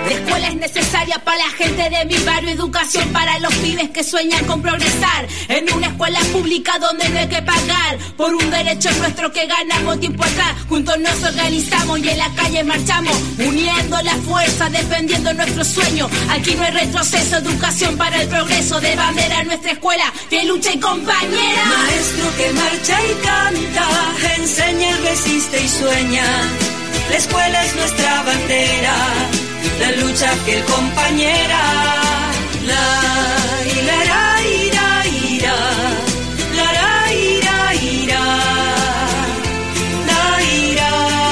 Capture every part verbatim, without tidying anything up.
La escuela es necesaria para la gente de mi barrio, educación para los pibes que sueñan con progresar. En una escuela pública donde no hay que pagar por un derecho nuestro que ganamos tiempo acá. Juntos nos organizamos y en la calle marchamos, uniendo la fuerza, defendiendo nuestro sueño. Aquí no hay retroceso, educación para el progreso. De bandera nuestra escuela, que lucha y compañera. Maestro que marcha y canta, enseña, resiste y sueña. La escuela es nuestra bandera, la lucha fiel compañera. La ira, ira, ira, ira. La ra, ira, ira. La ira.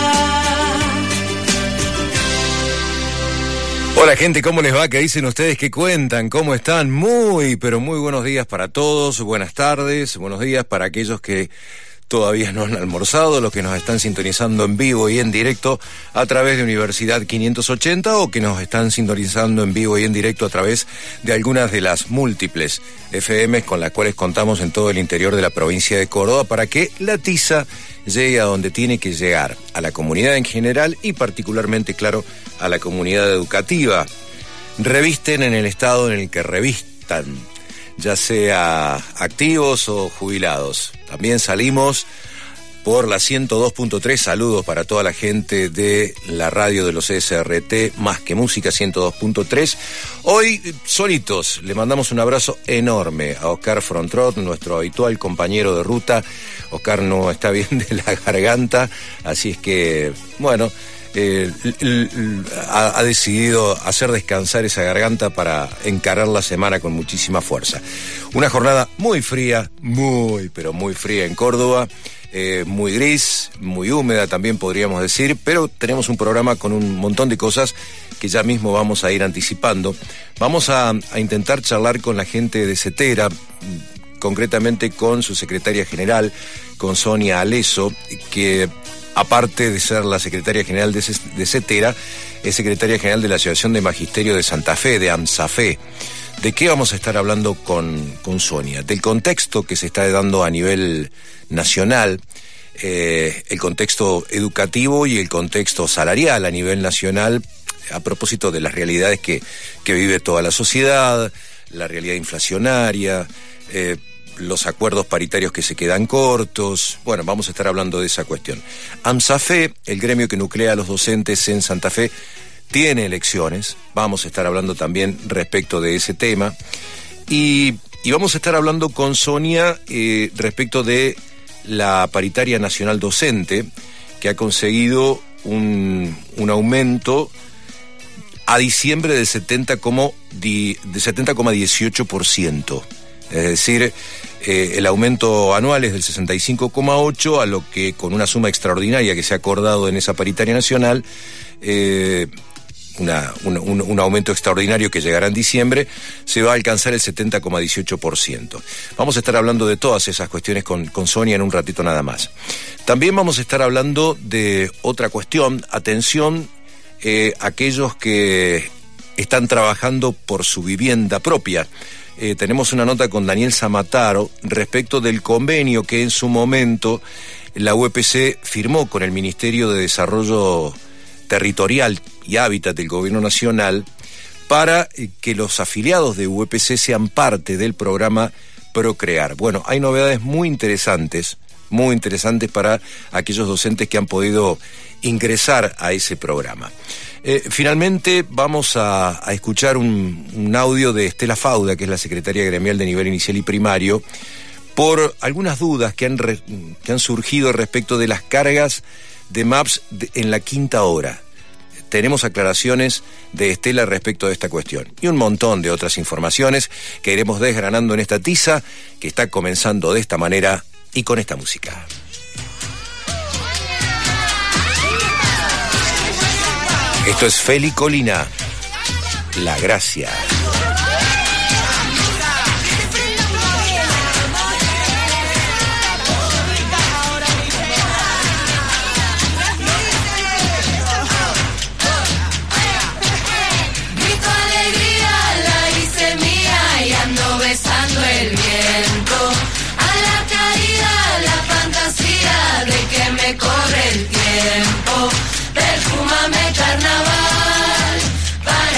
Hola gente, ¿cómo les va? ¿Qué dicen ustedes? ¿Qué cuentan? ¿Cómo están? Muy, pero muy buenos días para todos. Buenas tardes, buenos días para aquellos que todavía no han almorzado, los que nos están sintonizando en vivo y en directo a través de Universidad quinientos ochenta o que nos están sintonizando en vivo y en directo a través de algunas de las múltiples F Ms con las cuales contamos en todo el interior de la provincia de Córdoba para que la tiza llegue a donde tiene que llegar, a la comunidad en general y particularmente, claro, a la comunidad educativa. Revisten en el estado en el que revistan, ya sea activos o jubilados. También salimos por la ciento dos punto tres. Saludos para toda la gente de la radio de los S R T, Más que Música ciento dos punto tres. Hoy solitos, le mandamos un abrazo enorme a Oscar Frontrot, nuestro habitual compañero de ruta. Oscar no está bien de la garganta, así es que, bueno, Eh, l, l, l, ha, ha decidido hacer descansar esa garganta para encarar la semana con muchísima fuerza. Una jornada muy fría, muy, pero muy fría en Córdoba, eh, muy gris, muy húmeda también podríamos decir, pero tenemos un programa con un montón de cosas que ya mismo vamos a ir anticipando. Vamos a, a intentar charlar con la gente de CETERA, concretamente con su secretaria general, con Sonia Aleso, que aparte de ser la secretaria general de, de CETERA, es secretaria general de la Asociación de Magisterio de Santa Fe, de AMSAFE. ¿De qué vamos a estar hablando con, con Sonia? Del contexto que se está dando a nivel nacional, eh, el contexto educativo y el contexto salarial a nivel nacional, a propósito de las realidades que, que vive toda la sociedad, la realidad inflacionaria, eh, los acuerdos paritarios que se quedan cortos. Bueno, vamos a estar hablando de esa cuestión. AMSAFE, el gremio que nuclea a los docentes en Santa Fe, tiene elecciones. Vamos a estar hablando también respecto de ese tema. Y, y vamos a estar hablando con Sonia eh, respecto de la paritaria nacional docente, que ha conseguido un, un aumento a diciembre del setenta coma dieciocho por ciento. Es decir, eh, el aumento anual es del sesenta y cinco coma ocho, a lo que con una suma extraordinaria que se ha acordado en esa paritaria nacional, eh, una, un, un, un aumento extraordinario que llegará en diciembre, se va a alcanzar el setenta coma dieciocho por ciento. Vamos a estar hablando de todas esas cuestiones con, con Sonia en un ratito nada más. También vamos a estar hablando de otra cuestión. Atención, eh, aquellos que están trabajando por su vivienda propia. Eh, tenemos una nota con Daniel Zamataro respecto del convenio que en su momento la U E P C firmó con el Ministerio de Desarrollo Territorial y Hábitat del Gobierno Nacional para eh, que los afiliados de U E P C sean parte del programa Procrear. Bueno, hay novedades muy interesantes, muy interesantes para aquellos docentes que han podido ingresar a ese programa. Eh, finalmente vamos a, a escuchar un, un audio de Estela Fauda, que es la secretaria gremial de nivel inicial y primario, por algunas dudas que han, re, que han surgido respecto de las cargas de MAPS de, en la quinta hora. Tenemos aclaraciones de Estela respecto de esta cuestión y un montón de otras informaciones que iremos desgranando en esta tiza que está comenzando de esta manera y con esta música. Esto es Feli Colina, La Gracia. Grito alegría, la hice mía y ando besando el viento. A la caída, la fantasía de que me corre el tiempo. Perfúmame carnaval, para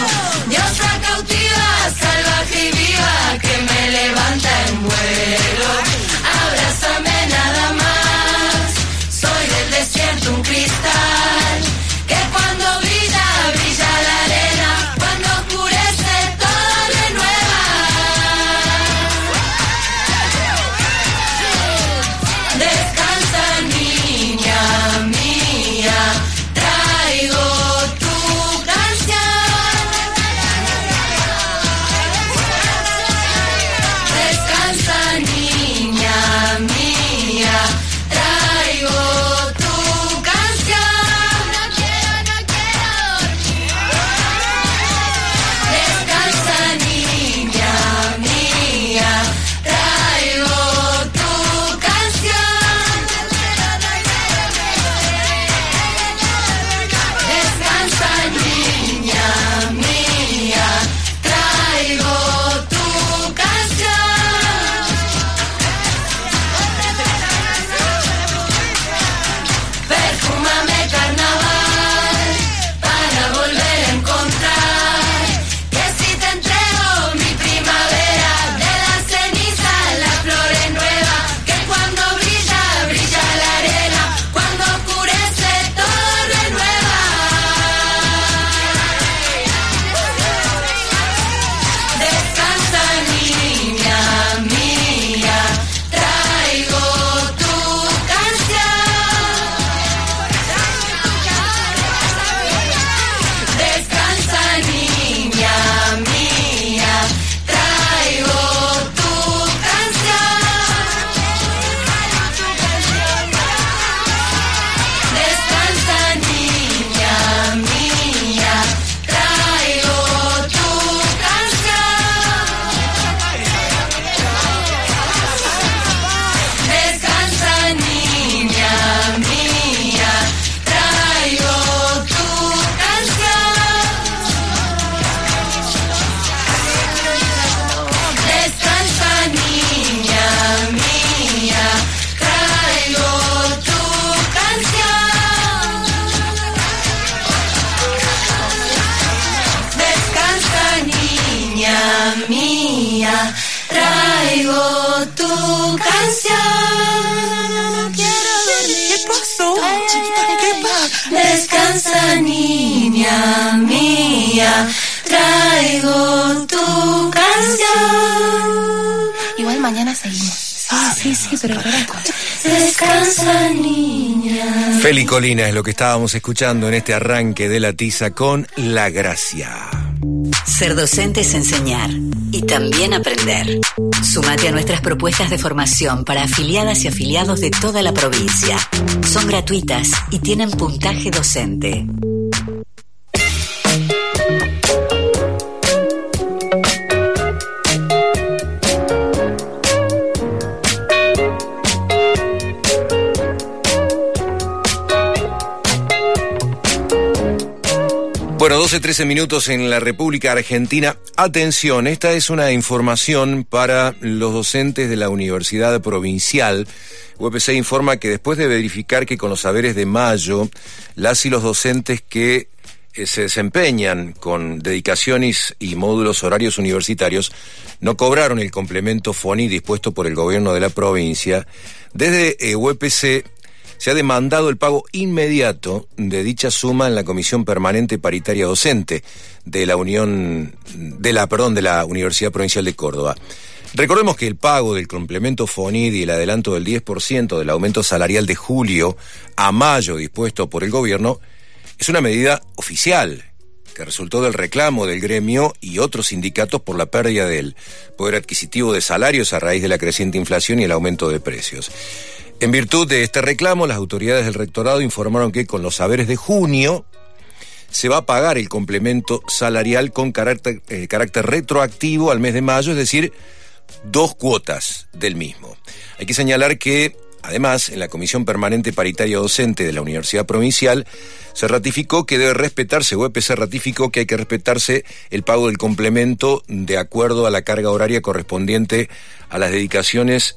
diosa cautiva, salvaje y viva, que me levanta en vuelo. Abrázame nada más, soy del desierto un cristal, que cuando brilla, brilla la arena, cuando oscurece todo renueva. Descansa, niña mía, traigo tu canción. Descansa, niña mía, traigo tu canción. No quiero, no quiero dormir. Descansa, niña mía, traigo tu canción. Descansa, niña mía, traigo tu canción. Perfúmame carnaval para volver a encontrar, que si te entrego mi primavera, de la ceniza la flor es nueva, que cuando brilla, brilla la arena, cuando oscurece todo renueva. Descansa, niña mía, traigo tu canción. Descansa, niña mía, traigo tu canción. Descansa, niña mía, traigo tu canción. Descansa, niña mía, traigo tu canción. Descansa, niña mía, traigo tu canción. Descansa, niña mía, traigo tu canción. ¿Qué pasó? ¿Qué pasó? Descansa, niña mía, traigo tu canción. Igual mañana seguimos. Sí, sí, sí, pero ahora escucha. Descansa, niña. Feli Colina es lo que estábamos escuchando en este arranque de La Tiza con La Gracia. Ser docente es enseñar y también aprender. Súmate a nuestras propuestas de formación para afiliadas y afiliados de toda la provincia. Son gratuitas y tienen puntaje docente. Bueno, doce trece minutos en la República Argentina. Atención, esta es una información para los docentes de la Universidad Provincial. U P C informa que después de verificar que con los saberes de mayo, las y los docentes que eh, se desempeñan con dedicaciones y módulos horarios universitarios no cobraron el complemento FONI dispuesto por el gobierno de la provincia, desde eh, U P C se ha demandado el pago inmediato de dicha suma en la Comisión Permanente Paritaria Docente de la Unión, de la, perdón, de la Universidad Provincial de Córdoba. Recordemos que el pago del complemento FONID y el adelanto del diez por ciento del aumento salarial de julio a mayo dispuesto por el gobierno es una medida oficial que resultó del reclamo del gremio y otros sindicatos por la pérdida del poder adquisitivo de salarios a raíz de la creciente inflación y el aumento de precios. En virtud de este reclamo, las autoridades del rectorado informaron que con los saberes de junio se va a pagar el complemento salarial con carácter, eh, carácter retroactivo al mes de mayo, es decir, dos cuotas del mismo. Hay que señalar que, además, en la Comisión Permanente Paritaria Docente de la Universidad Provincial se ratificó que debe respetarse, U E P C ratificó que hay que respetarse el pago del complemento de acuerdo a la carga horaria correspondiente a las dedicaciones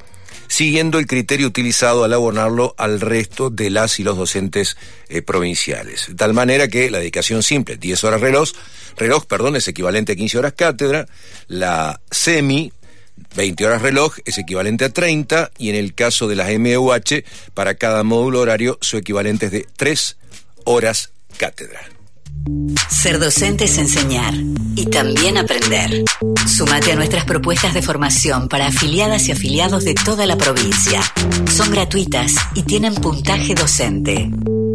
siguiendo el criterio utilizado al abonarlo al resto de las y los docentes eh, provinciales. De tal manera que la dedicación simple, diez horas reloj, reloj, perdón, es equivalente a quince horas cátedra, la semi, veinte horas reloj, es equivalente a treinta, y en el caso de las M U H, para cada módulo horario, su equivalente es de tres horas cátedra. Ser docente es enseñar y también aprender. Sumate a nuestras propuestas de formación para afiliadas y afiliados de toda la provincia. Son gratuitas y tienen puntaje docente.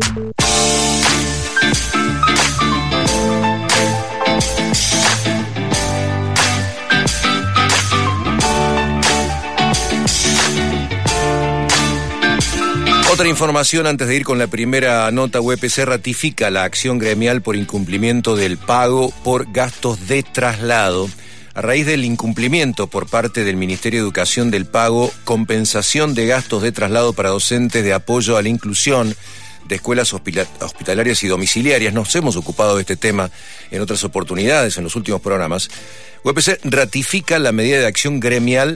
Otra información antes de ir con la primera nota. U E P C ratifica la acción gremial por incumplimiento del pago por gastos de traslado. A raíz del incumplimiento por parte del Ministerio de Educación del pago compensación de gastos de traslado para docentes de apoyo a la inclusión de escuelas hospitalarias y domiciliarias, nos hemos ocupado de este tema en otras oportunidades, en los últimos programas. U E P C ratifica la medida de acción gremial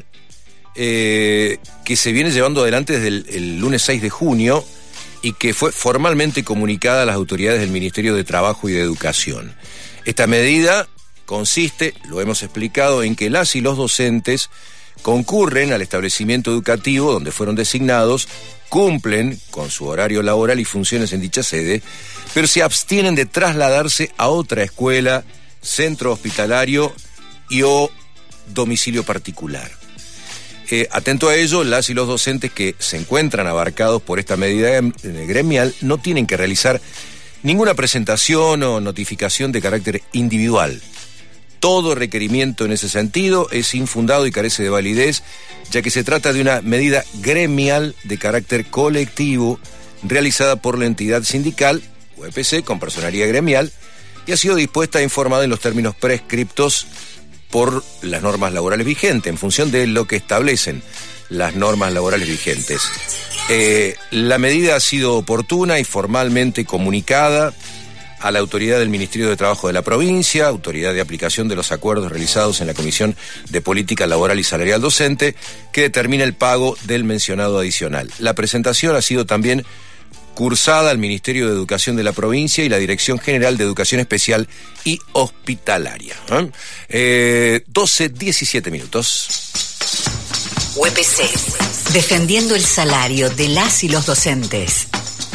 Eh, que se viene llevando adelante desde el, el lunes seis de junio y que fue formalmente comunicada a las autoridades del Ministerio de Trabajo y de Educación. Esta medida consiste, lo hemos explicado, en que las y los docentes concurren al establecimiento educativo donde fueron designados, cumplen con su horario laboral y funciones en dicha sede, pero se abstienen de trasladarse a otra escuela, centro hospitalario y o domicilio particular. Eh, atento a ello, las y los docentes que se encuentran abarcados por esta medida gremial no tienen que realizar ninguna presentación o notificación de carácter individual. Todo requerimiento en ese sentido es infundado y carece de validez, ya que se trata de una medida gremial de carácter colectivo realizada por la entidad sindical, U E P C, con personería gremial, y ha sido dispuesta e informada en los términos prescriptos por las normas laborales vigentes, en función de lo que establecen las normas laborales vigentes. Eh, la medida ha sido oportuna y formalmente comunicada a la autoridad del Ministerio de Trabajo de la provincia, autoridad de aplicación de los acuerdos realizados en la Comisión de Política Laboral y Salarial Docente, que determina el pago del mencionado adicional. La presentación ha sido también cursada al Ministerio de Educación de la provincia y la Dirección General de Educación Especial y Hospitalaria. ¿Eh? Eh, doce, diecisiete minutos. U E P C, defendiendo el salario de las y los docentes.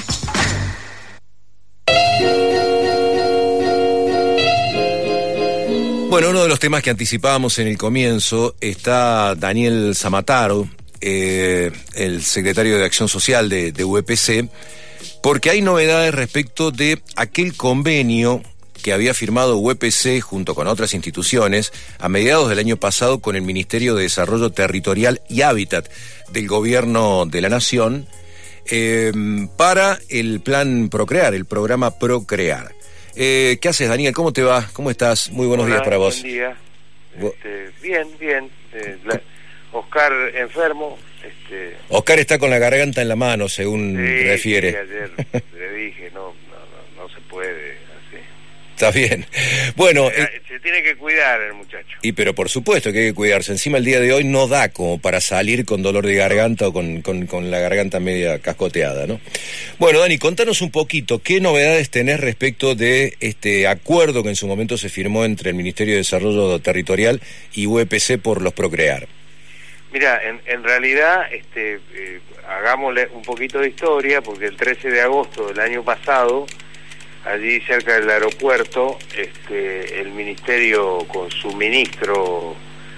Bueno, uno de los temas que anticipábamos en el comienzo está Daniel Zamataro, eh, el secretario de Acción Social de, de U E P C, porque hay novedades respecto de aquel convenio que había firmado U E P C junto con otras instituciones a mediados del año pasado con el Ministerio de Desarrollo Territorial y Hábitat del Gobierno de la Nación eh, para el plan Procrear, el programa Procrear. Eh, ¿Qué haces, Daniel? ¿Cómo te va? ¿Cómo estás? Muy buenos Hola, días para vos. Buen día. Este, bien, bien. Eh, la, Oscar enfermo. Este, Oscar está con la garganta en la mano, según sí, refiere. Sí, ayer le dije, no, no, no, no se puede así. Está bien. Bueno, Eh, eh, se tiene que cuidar el muchacho. y pero por supuesto que hay que cuidarse. Encima el día de hoy no da como para salir con dolor de garganta o con, con, con la garganta media cascoteada, ¿no? Bueno, Dani, contanos un poquito, ¿qué novedades tenés respecto de este acuerdo que en su momento se firmó entre el Ministerio de Desarrollo Territorial y U E P C por los Procrear? Mira, en, en realidad, este, eh, hagámosle un poquito de historia, porque el trece de agosto del año pasado, allí cerca del aeropuerto, este, el Ministerio con su ministro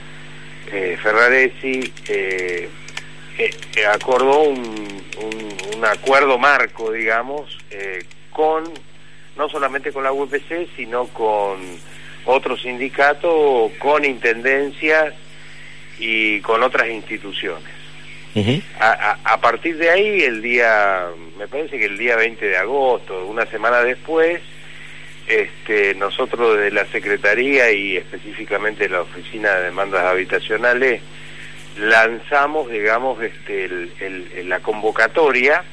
eh, Ferraresi eh, eh, acordó un, un, un acuerdo marco, digamos, eh, con no solamente con la U E P C, sino con otros sindicatos, con intendencias y con otras instituciones. Uh-huh. a, a, a partir de ahí, el día, me parece que el día veinte de agosto, una semana después, este, nosotros desde la Secretaría y específicamente la Oficina de Demandas Habitacionales lanzamos, digamos, este, el, el, la convocatoria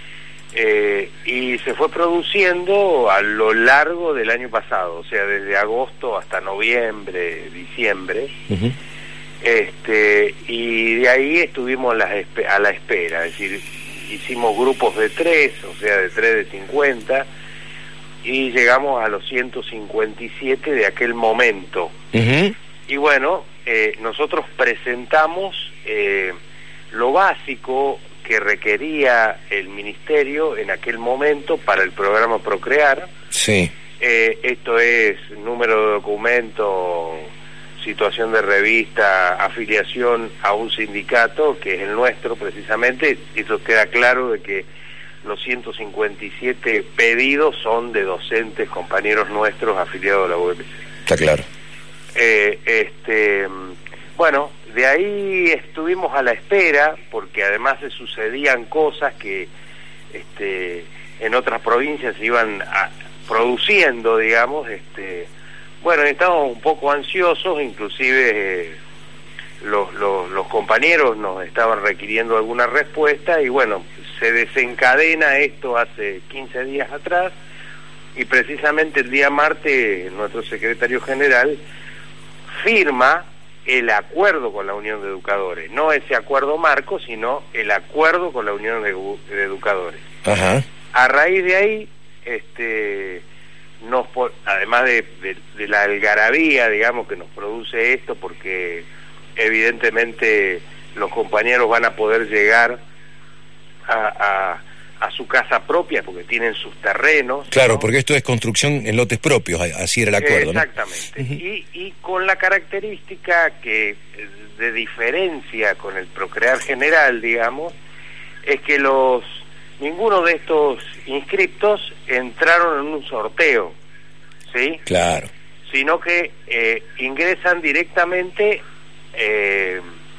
eh, y se fue produciendo a lo largo del año pasado, o sea, desde agosto hasta noviembre, diciembre. Uh-huh. Este, y de ahí estuvimos las espe- a la espera, es decir, hicimos grupos de tres, o sea, de tres de cincuenta, y llegamos a los ciento cincuenta y siete de aquel momento. Uh-huh. Y bueno, eh, nosotros presentamos eh, lo básico que requería el ministerio en aquel momento para el programa Procrear. Sí. Eh, esto es número de documento, situación de revista, afiliación a un sindicato, que es el nuestro precisamente. Eso queda claro de que los ciento cincuenta y siete pedidos son de docentes, compañeros nuestros afiliados a la U M C. Está claro. Eh, este, bueno, de ahí estuvimos a la espera, porque además se sucedían cosas que este, en otras provincias se iban a, produciendo, digamos. Este, bueno, estábamos un poco ansiosos, inclusive eh, los, los, los compañeros nos estaban requiriendo alguna respuesta, y bueno, se desencadena esto hace quince días atrás, y precisamente el día martes nuestro secretario general firma el acuerdo con la Unión de Educadores, no ese acuerdo marco, sino el acuerdo con la Unión de, de Educadores. Ajá. A raíz de ahí, este, nos además de, de, de la algarabía, digamos, que nos produce esto, porque evidentemente los compañeros van a poder llegar a, a, a su casa propia porque tienen sus terrenos. Claro, ¿no? porque esto es construcción en lotes propios, así era el acuerdo, Exactamente. ¿no? Uh-huh. y, y con la característica que, de diferencia con el Procrear general, digamos, es que los ninguno de estos inscriptos entraron en un sorteo, ¿sí? Claro. Sino que eh, ingresan directamente eh,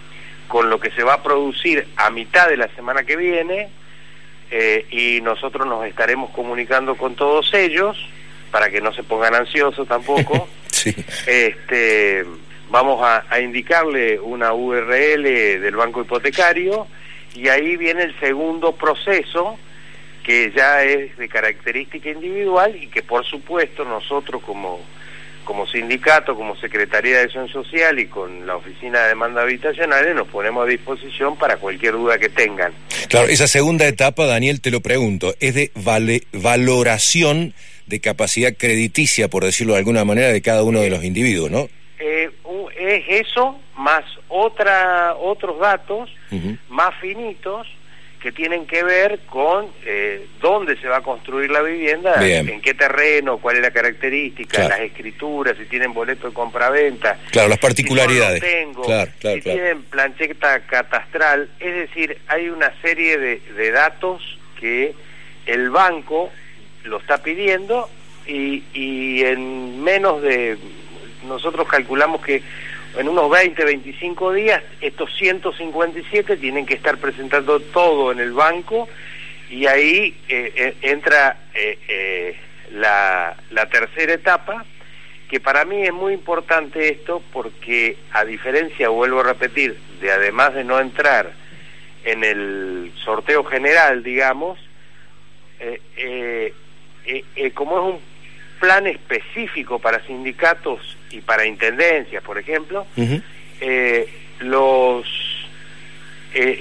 con lo que se va a producir a mitad de la semana que viene, eh, y nosotros nos estaremos comunicando con todos ellos para que no se pongan ansiosos tampoco. Sí. Este, vamos a, a indicarle una U R L del banco hipotecario, y ahí viene el segundo proceso, que ya es de característica individual, y que por supuesto nosotros como como sindicato, como Secretaría de Acción Social y con la Oficina de Demanda Habitacionales nos ponemos a disposición para cualquier duda que tengan. Claro, esa segunda etapa, Daniel, te lo pregunto, es de vale, valoración de capacidad crediticia, por decirlo de alguna manera, de cada uno de los individuos, ¿no? Eh, es eso, más otra otros datos uh-huh. más finitos, que tienen que ver con eh, dónde se va a construir la vivienda, Bien. En qué terreno, cuál es la característica, claro. Las escrituras, si tienen boleto de compraventa. Claro, las particularidades. Si yo no tengo, claro, claro, si claro. tienen plancheta catastral. Es decir, hay una serie de, de datos que el banco lo está pidiendo, y, y en menos de... Nosotros calculamos que en unos veinte, veinticinco días, estos ciento cincuenta y siete tienen que estar presentando todo en el banco, y ahí eh, eh, entra eh, eh, la, la tercera etapa, que para mí es muy importante esto, porque a diferencia, vuelvo a repetir, de además de no entrar en el sorteo general, digamos, eh, eh, eh, eh, como es un plan específico para sindicatos y para intendencias, por ejemplo, uh-huh. eh, los eh,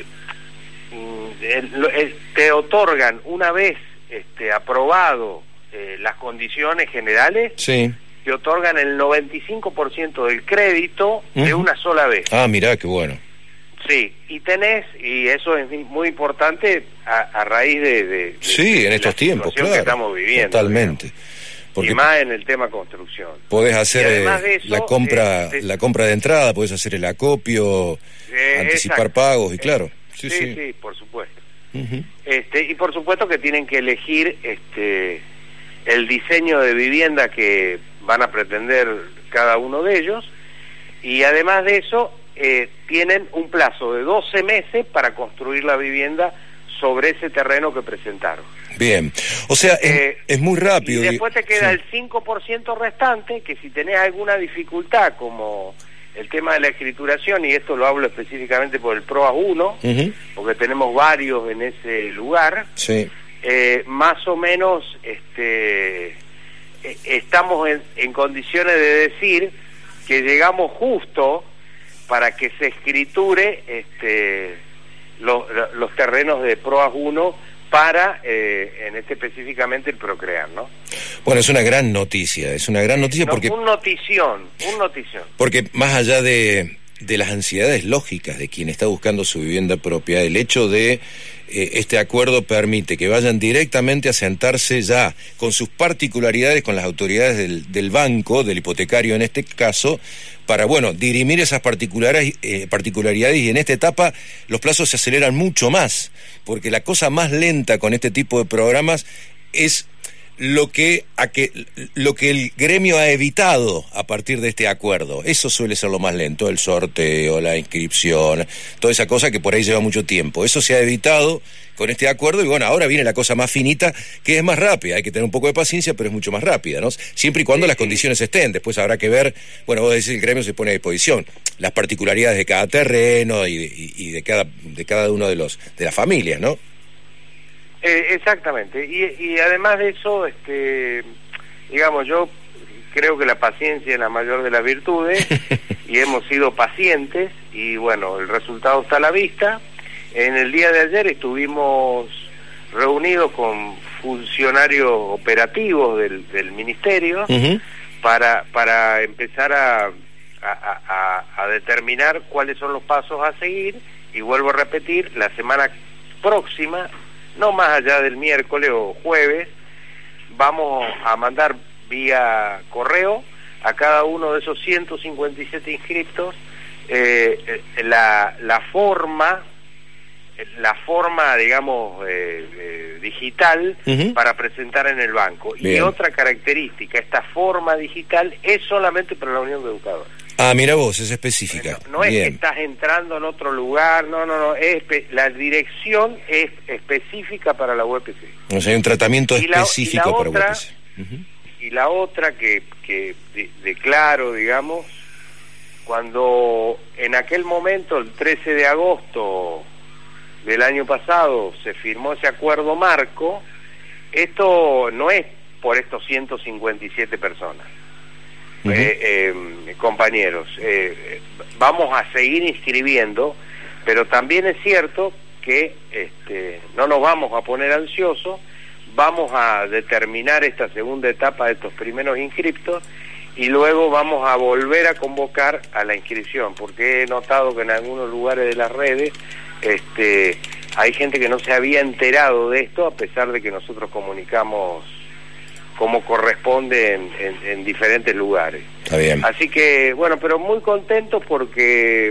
el, el, te otorgan una vez este, aprobado eh, las condiciones generales, sí. te otorgan el noventa y cinco por ciento del crédito uh-huh. de una sola vez. Ah, mirá, qué bueno. Sí, y tenés, y eso es muy importante a, a raíz de, de, de sí, de en estos tiempos, claro, que estamos viviendo. Totalmente. Porque y más en el tema construcción. Podés hacer eh, eso, la compra eh, la compra de entrada, podés hacer el acopio, eh, anticipar exacto. pagos, y claro. Sí, sí, sí, sí, por supuesto. Uh-huh. Este, y por supuesto que tienen que elegir este el diseño de vivienda que van a pretender cada uno de ellos, y además de eso, eh, tienen un plazo de doce meses para construir la vivienda sobre ese terreno que presentaron. Bien, o sea, eh, es, es muy rápido. Y después te queda sí. el cinco por ciento restante, que si tenés alguna dificultad, como el tema de la escrituración, y esto lo hablo específicamente por el PROAS uno, uh-huh. porque tenemos varios en ese lugar, sí. eh, más o menos este, eh, estamos en, en condiciones de decir que llegamos justo para que se escriture este, los, los terrenos de PROAS uno para, eh, en este específicamente, el Procrear, ¿no? Bueno, es una gran noticia, es una gran noticia no, porque... Un notición, un notición. Porque más allá de, de las ansiedades lógicas de quien está buscando su vivienda propia, el hecho de eh, este acuerdo permite que vayan directamente a sentarse ya con sus particularidades con las autoridades del, del banco, del hipotecario en este caso, para, bueno, dirimir esas particulares, eh, particularidades, y en esta etapa los plazos se aceleran mucho más, porque la cosa más lenta con este tipo de programas es lo que, a que, lo que el gremio ha evitado a partir de este acuerdo. Eso suele ser lo más lento, el sorteo, la inscripción, toda esa cosa que por ahí lleva mucho tiempo. Eso se ha evitado con este acuerdo y bueno, ahora viene la cosa más finita, que es más rápida. Hay que tener un poco de paciencia, pero es mucho más rápida, ¿no? Siempre y cuando sí, las sí. condiciones estén. Después habrá que ver, bueno, vos decís, el gremio se pone a disposición, las particularidades de cada terreno y de, y, y de cada de cada uno de los de las familias, ¿no? Eh, exactamente. Y, y además de eso, este, digamos, yo creo que la paciencia es la mayor de las virtudes y hemos sido pacientes y bueno, el resultado está a la vista. En el día de ayer estuvimos reunidos con funcionarios operativos del, del ministerio uh-huh. para para empezar a, a, a, a determinar cuáles son los pasos a seguir, y vuelvo a repetir, la semana próxima, no más allá del miércoles o jueves, vamos a mandar vía correo a cada uno de esos ciento cincuenta y siete inscriptos eh, la, la forma la forma, digamos, eh, eh, digital uh-huh. para presentar en el banco. Bien. Y otra característica, esta forma digital es solamente para la Unión de Educadores. Ah, mira vos, es específica. No, no es que estás entrando en otro lugar, no, no, no, es la dirección es específica para la U E P C. O sea, hay un tratamiento y específico la, y la para otra, U E P C. Uh-huh. Y la otra que, que de, declaro, digamos, cuando en aquel momento, el trece de agosto del año pasado, se firmó ese acuerdo marco, esto no es por estos ciento cincuenta y siete personas. Uh-huh. eh, eh, compañeros, eh, vamos a seguir inscribiendo, pero también es cierto que este, no nos vamos a poner ansiosos, vamos a determinar esta segunda etapa de estos primeros inscriptos y luego vamos a volver a convocar a la inscripción, porque he notado que en algunos lugares de las redes este, hay gente que no se había enterado de esto, a pesar de que nosotros comunicamos como corresponde en, en, en diferentes lugares. Está bien. Así que, bueno, pero muy contentos porque,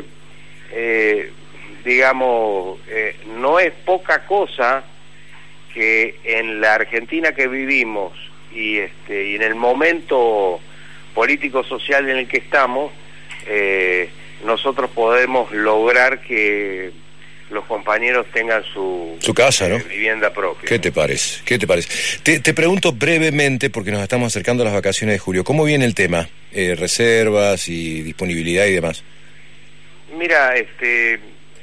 eh, digamos, eh, no es poca cosa que en la Argentina que vivimos y, este, y en el momento político-social en el que estamos, eh, nosotros podemos lograr que los compañeros tengan su, su casa, ¿no? eh, vivienda propia. ¿Qué te parece? ¿Qué te parece? Te, te pregunto brevemente, porque nos estamos acercando a las vacaciones de julio, ¿cómo viene el tema? Eh, reservas y disponibilidad y demás. Mira, este, eh,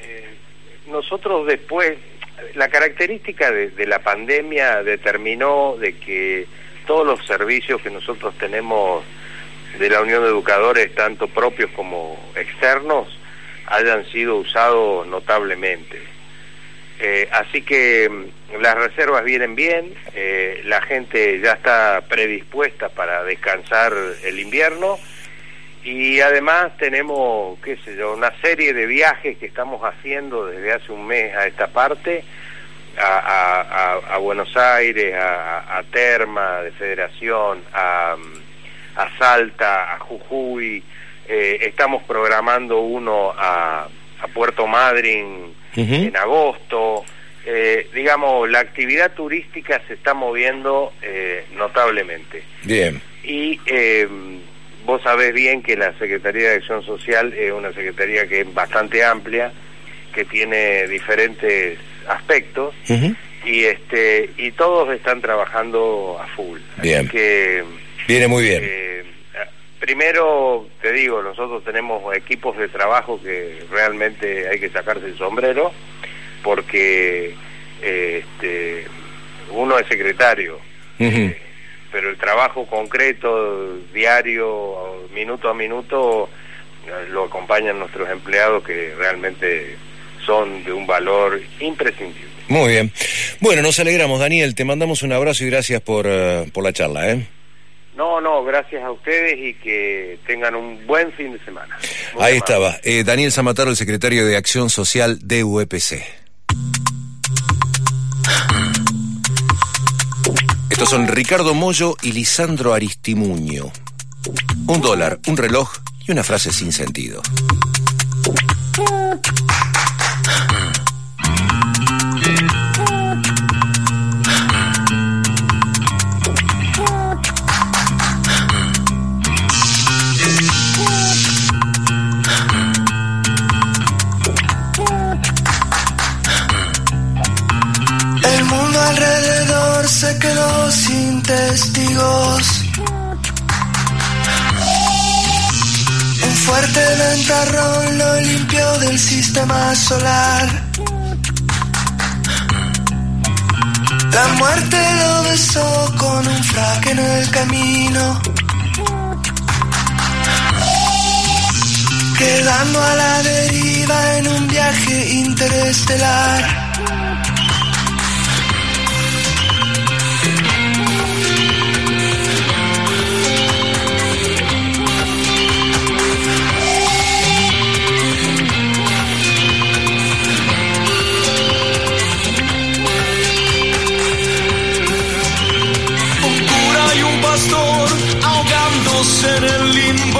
nosotros después, la característica de, de la pandemia determinó de que todos los servicios que nosotros tenemos de la Unión de Educadores, tanto propios como externos, hayan sido usados notablemente. Eh, así que las reservas vienen bien, eh, la gente ya está predispuesta para descansar el invierno y además tenemos, qué sé yo, una serie de viajes que estamos haciendo desde hace un mes a esta parte, a, a, a, a Buenos Aires, a, a Terma de Federación, a, a Salta, a Jujuy. Eh, estamos programando uno a, a Puerto Madryn uh-huh. en agosto. Eh, digamos, la actividad turística se está moviendo eh, notablemente. Bien. Y eh, vos sabés bien que la Secretaría de Acción Social es una secretaría que es bastante amplia, que tiene diferentes aspectos, uh-huh. y este y todos están trabajando a full. Bien. Así que viene muy bien. Eh, Primero, te digo, nosotros tenemos equipos de trabajo que realmente hay que sacarse el sombrero, porque eh, este, uno es secretario, uh-huh. eh, pero el trabajo concreto, diario, minuto a minuto, lo, acompañan nuestros empleados, que realmente son de un valor imprescindible. Muy bien. Bueno, nos alegramos, Daniel, te mandamos un abrazo y gracias por, uh, por la charla, ¿eh? No, no, gracias a ustedes y que tengan un buen fin de semana. Muy Ahí amable. estaba, eh, Daniel Zamataro, el secretario de Acción Social de U E P C. Estos son Ricardo Mollo y Lisandro Aristimuño. Un dólar, un reloj y una frase sin sentido. El mundo alrededor se quedó sin testigos. Un fuerte ventarrón lo limpió del sistema solar. La muerte lo besó con un fraque en el camino, quedando a la deriva en un viaje interestelar. Ahogándose en el limbo,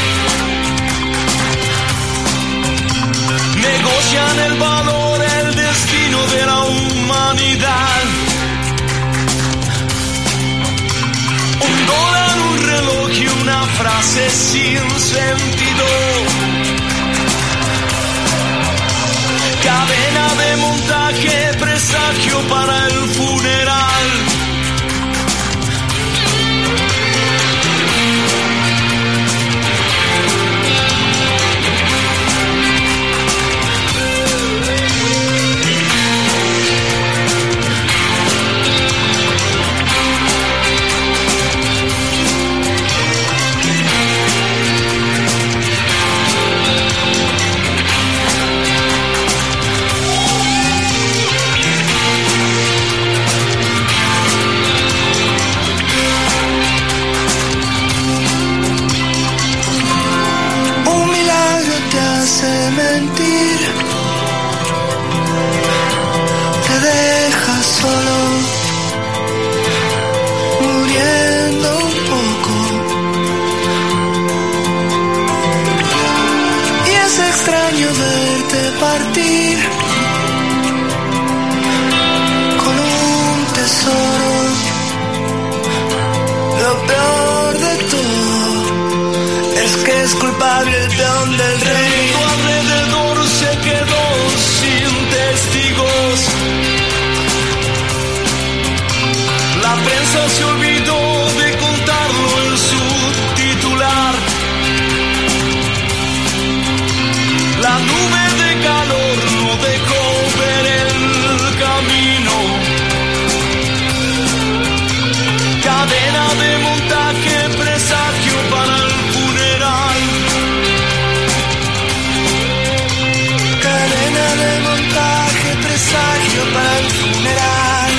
negocian el valor, el destino de la humanidad. Un dólar, un reloj y una frase sin sentido, cadena de montaje, presagio para el funeral. Mentir te deja solo, muriendo un poco. Y es extraño verte partir con un tesoro. Lo peor de todo es que es culpable el peón del rey. Alrededor se quedó sin testigos. La prensa se olvidó de contarlo en su titular. La nube de calor no dejó ver el camino. Cadena de montaje, presagio para el funeral. Cadena de montaje, presagio para el funeral.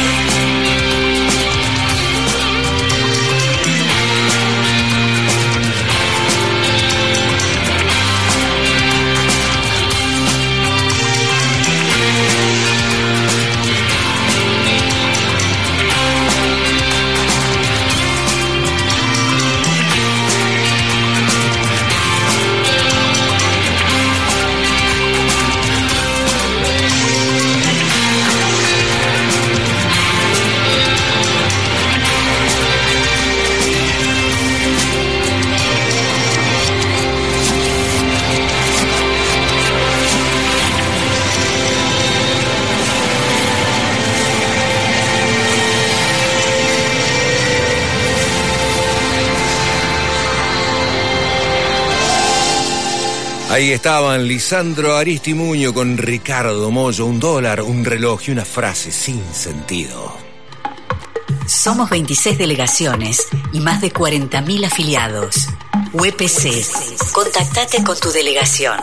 Ahí estaban Lisandro Aristimuño con Ricardo Mollo, un dólar, un reloj y una frase sin sentido. Somos veintiséis delegaciones y más de cuarenta mil afiliados. U E P C. Contactate con tu delegación.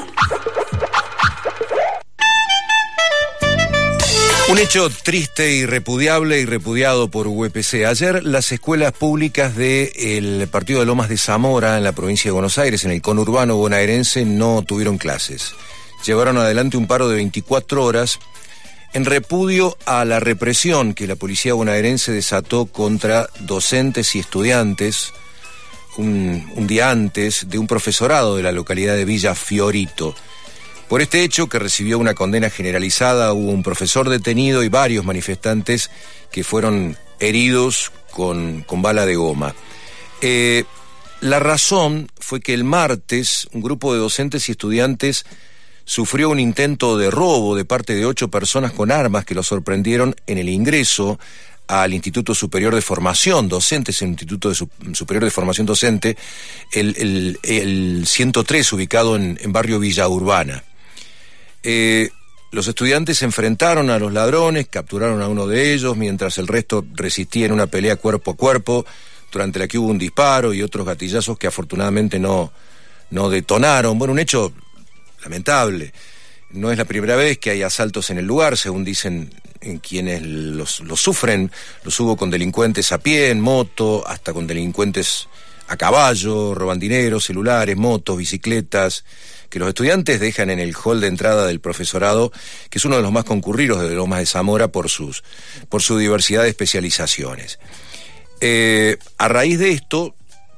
Un hecho triste y repudiable y repudiado por U E P C. Ayer las escuelas públicas del partido de Lomas de Zamora, en la provincia de Buenos Aires, en el conurbano bonaerense, no tuvieron clases. Llevaron adelante un paro de veinticuatro horas en repudio a la represión que la policía bonaerense desató contra docentes y estudiantes un, un día antes de un profesorado de la localidad de Villa Fiorito. Por este hecho, que recibió una condena generalizada, hubo un profesor detenido y varios manifestantes que fueron heridos con, con bala de goma. Eh, la razón fue que el martes un grupo de docentes y estudiantes sufrió un intento de robo de parte de ocho personas con armas que lo sorprendieron en el ingreso al Instituto Superior de Formación Docentes, en el Instituto de Superior de Formación Docente, el, el, el ciento tres, ubicado en, en barrio Villa Urbana. Eh, los estudiantes se enfrentaron a los ladrones, capturaron a uno de ellos, mientras el resto resistía en una pelea cuerpo a cuerpo, durante la que hubo un disparo y otros gatillazos que afortunadamente no, no detonaron. Bueno, un hecho lamentable. No es la primera vez que hay asaltos en el lugar, según dicen en quienes los, los sufren. Los hubo con delincuentes a pie, en moto, hasta con delincuentes a caballo, roban dinero, celulares, motos, bicicletas, que los estudiantes dejan en el hall de entrada del profesorado, que es uno de los más concurridos de Lomas de Zamora por sus, por su diversidad de especializaciones. Eh, a raíz de esto,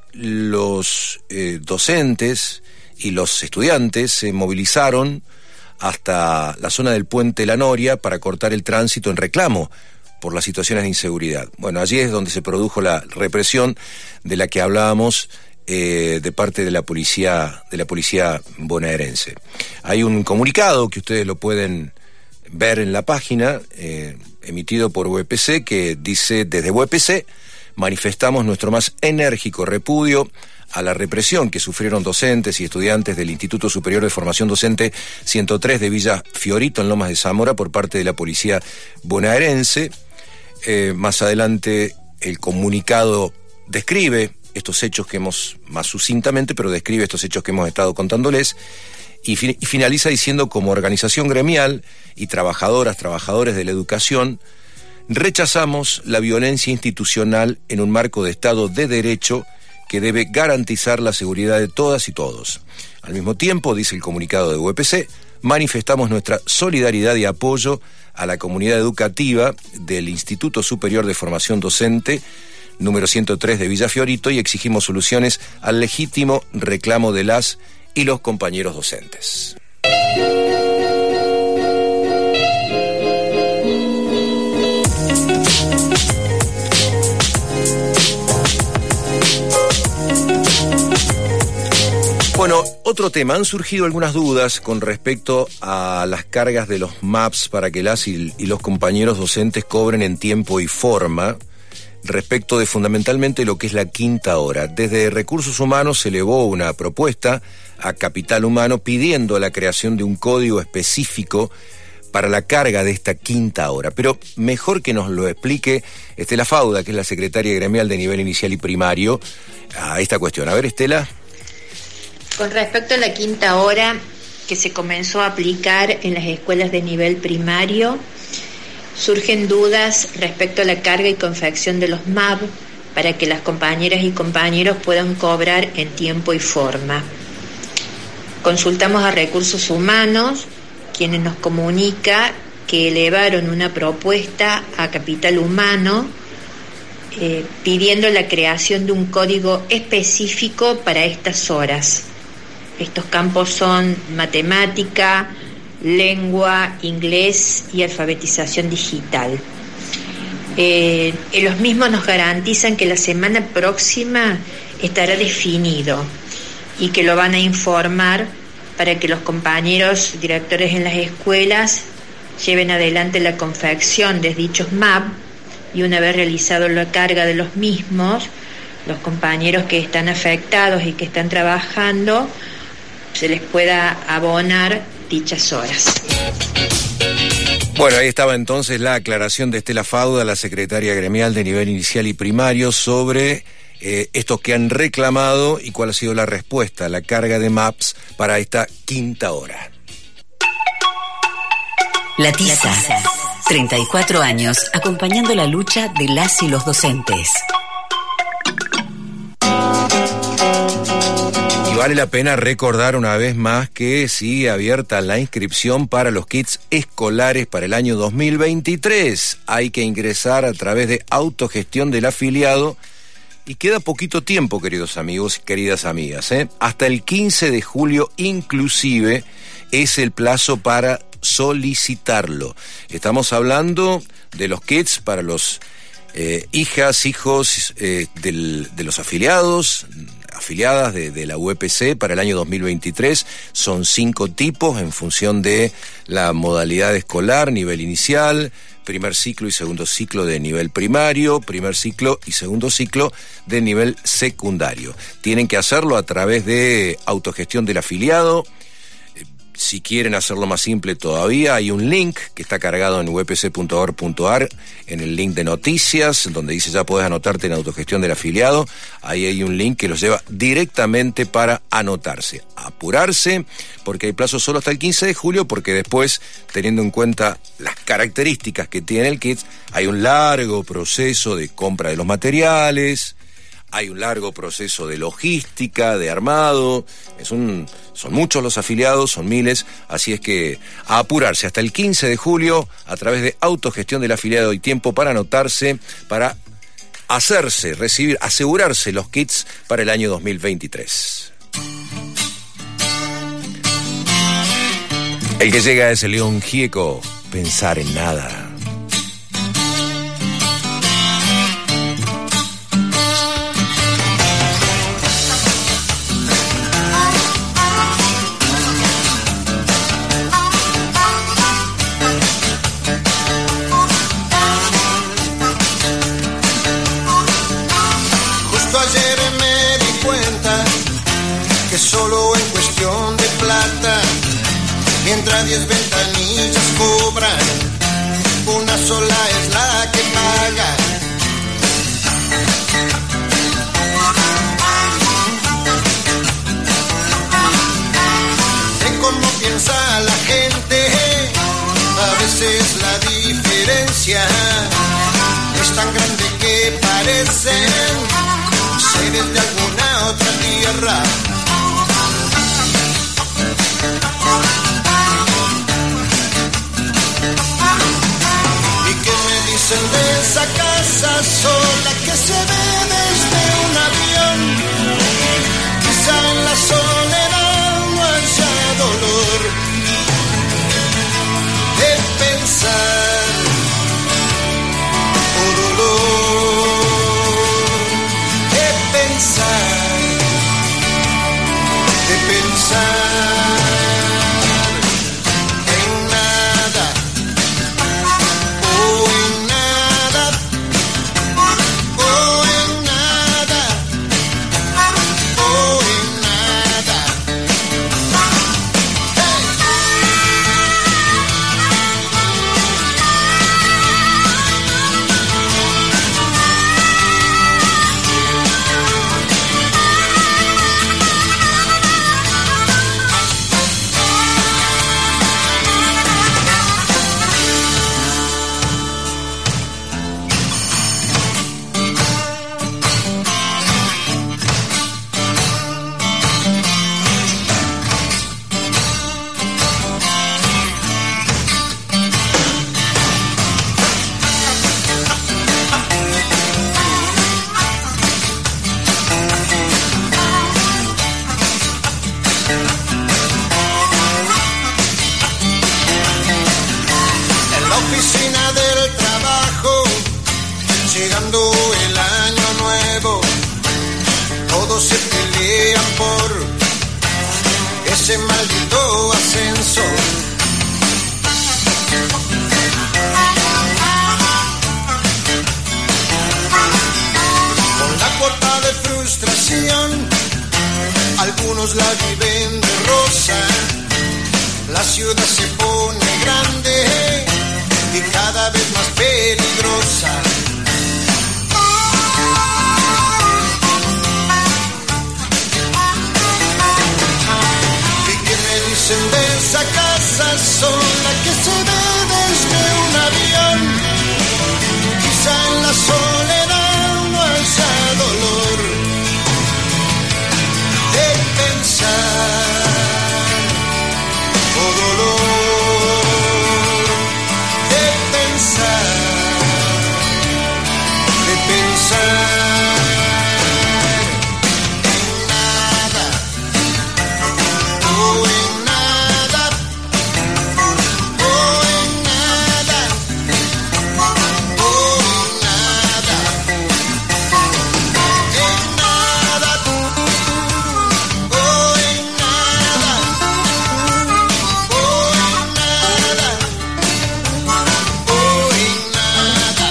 los eh, docentes y los estudiantes se movilizaron hasta la zona del puente La Noria para cortar el tránsito en reclamo por las situaciones de inseguridad. Bueno, allí es donde se produjo la represión de la que hablábamos eh, de parte de la policía, de la policía bonaerense. Hay un comunicado que ustedes lo pueden ver en la página, eh, emitido por U E P C, que dice: desde U E P C manifestamos nuestro más enérgico repudio a la represión que sufrieron docentes y estudiantes del Instituto Superior de Formación Docente ciento tres de Villa Fiorito, en Lomas de Zamora, por parte de la policía bonaerense. Eh, más adelante el comunicado describe estos hechos que hemos, más sucintamente, pero describe estos hechos que hemos estado contándoles, y, fi- y finaliza diciendo: como organización gremial y trabajadoras, trabajadores de la educación, rechazamos la violencia institucional en un marco de Estado de Derecho que debe garantizar la seguridad de todas y todos. Al mismo tiempo, dice el comunicado de U E P C, manifestamos nuestra solidaridad y apoyo a la comunidad educativa del Instituto Superior de Formación Docente número ciento tres de Villa Fiorito, y exigimos soluciones al legítimo reclamo de las y los compañeros docentes. Bueno, otro tema. Han surgido algunas dudas con respecto a las cargas de los M A Ps para que las y, y los compañeros docentes cobren en tiempo y forma, respecto de fundamentalmente lo que es la quinta hora. Desde Recursos Humanos se elevó una propuesta a Capital Humano pidiendo la creación de un código específico para la carga de esta quinta hora. Pero mejor que nos lo explique Estela Fauda, que es la secretaria gremial de nivel inicial y primario, a esta cuestión. A ver, Estela. Con respecto a la quinta hora que se comenzó a aplicar en las escuelas de nivel primario, surgen dudas respecto a la carga y confección de los M A B para que las compañeras y compañeros puedan cobrar en tiempo y forma. Consultamos a Recursos Humanos, quienes nos comunica que elevaron una propuesta a Capital Humano eh, pidiendo la creación de un código específico para estas horas. Estos campos son matemática, lengua, inglés y alfabetización digital. Eh, los mismos nos garantizan que la semana próxima estará definido y que lo van a informar para que los compañeros directores en las escuelas lleven adelante la confección de dichos M A B, y una vez realizado la carga de los mismos, los compañeros que están afectados y que están trabajando se les pueda abonar dichas horas. Bueno, ahí estaba entonces la aclaración de Estela Fauda, la secretaria gremial de nivel inicial y primario, sobre eh, estos que han reclamado y cuál ha sido la respuesta, la carga de MAPS para esta quinta hora. La Tiza, treinta y cuatro años, acompañando la lucha de las y los docentes. Y vale la pena recordar una vez más que sigue abierta la inscripción para los kits escolares para el año dos mil veintitrés. Hay que ingresar a través de autogestión del afiliado y queda poquito tiempo, queridos amigos y queridas amigas, ¿eh? Hasta el quince de julio inclusive es el plazo para solicitarlo. Estamos hablando de los kits para los eh, hijas, hijos eh, del, de los afiliados, afiliadas de, de la U E P C para el año dos mil veintitrés. Son cinco tipos en función de la modalidad escolar, nivel inicial, primer ciclo y segundo ciclo de nivel primario, primer ciclo y segundo ciclo de nivel secundario. Tienen que hacerlo a través de autogestión del afiliado. Si quieren hacerlo más simple todavía, hay un link que está cargado en u e p c punto org punto a r, en el link de noticias, donde dice ya podés anotarte en autogestión del afiliado. Ahí hay un link que los lleva directamente para anotarse. Apurarse, porque hay plazo solo hasta el quince de julio, porque después, teniendo en cuenta las características que tiene el kit, hay un largo proceso de compra de los materiales, hay un largo proceso de logística, de armado. Es un, son muchos los afiliados, son miles, así es que a apurarse hasta el quince de julio a través de autogestión del afiliado y tiempo para anotarse, para hacerse, recibir, asegurarse los kits para el año dos mil veintitrés. El que llega es el León Gieco, Pensar en Nada. Solo en cuestión de plata, mientras diez ventanillas cobran, una sola es la que paga. En cómo piensa la gente, a veces la diferencia es tan grande que parecen seres de alguna otra tierra. De esa casa sola que se ve desde un avión, quizá en la soledad no haya dolor de pensar o dolor de pensar, de pensar. Ese maldito ascenso. Con la cuota de frustración, algunos la viven de rosa. La ciudad se pone grande y cada vez más peligrosa. ¿Y qué me dicen de esa casa sola que se ve desde un avión? Quizá en la soledad no haya dolor de pensar, o dolor de pensar, de pensar en nada, o en nada, o en nada, o en nada, en nada, o en nada, o en nada, o en nada,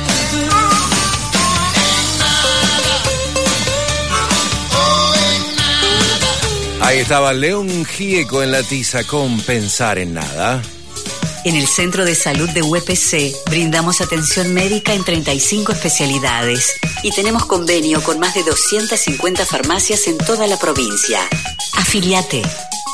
o en nada. Ahí estaba León Gieco en la tiza con Pensar en Nada. En el Centro de Salud de U E P C brindamos atención médica en treinta y cinco especialidades y tenemos convenio con más de doscientas cincuenta farmacias en toda la provincia. Afiliate.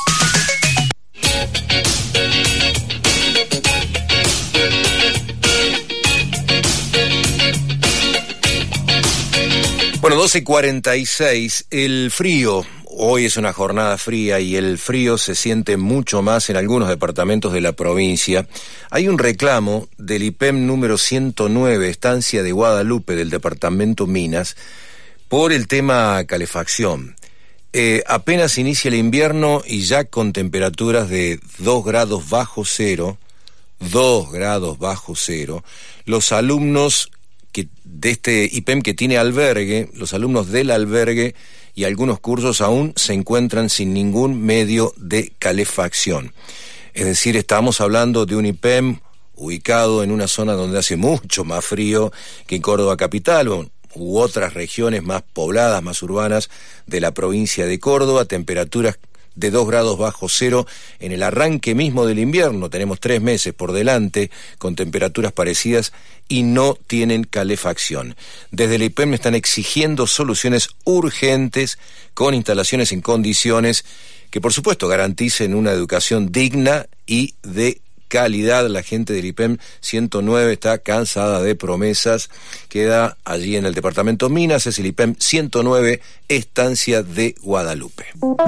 Bueno, doce cuarenta y seis, el frío. Hoy es una jornada fría y el frío se siente mucho más en algunos departamentos de la provincia. Hay un reclamo del I P E M número ciento nueve, estancia de Guadalupe, del departamento Minas, por el tema calefacción. Eh, apenas inicia el invierno y ya con temperaturas de dos grados bajo cero, dos grados bajo cero, los alumnos que, de este I P E M que tiene albergue, los alumnos del albergue y algunos cursos aún se encuentran sin ningún medio de calefacción. Es decir, estamos hablando de un I P E M ubicado en una zona donde hace mucho más frío que en Córdoba capital o, u otras regiones más pobladas, más urbanas de la provincia de Córdoba, temperaturas de dos grados bajo cero en el arranque mismo del invierno. Tenemos tres meses por delante con temperaturas parecidas y no tienen calefacción. Desde el I P E M están exigiendo soluciones urgentes con instalaciones en condiciones que por supuesto garanticen una educación digna y de calidad. La gente del I P E M ciento nueve está cansada de promesas. Queda allí en el departamento Minas, es el I P E M ciento nueve, estancia de Guadalupe.